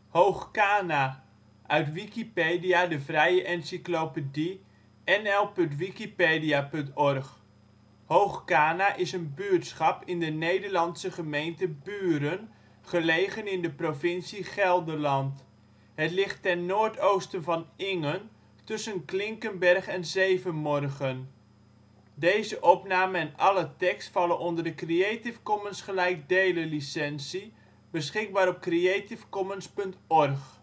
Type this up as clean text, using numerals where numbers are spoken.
Hoog Kana, uit Wikipedia, de vrije encyclopedie. nl.wikipedia.org. Hoog Kana is een buurtschap in de Nederlandse gemeente Buren, gelegen in de provincie Gelderland. Het ligt ten noordoosten van Ingen, tussen Klinkenberg en Zevenmorgen. Alle tekst vallen onder de Creative Commons gelijkdelen licentie. Beschikbaar op creativecommons.org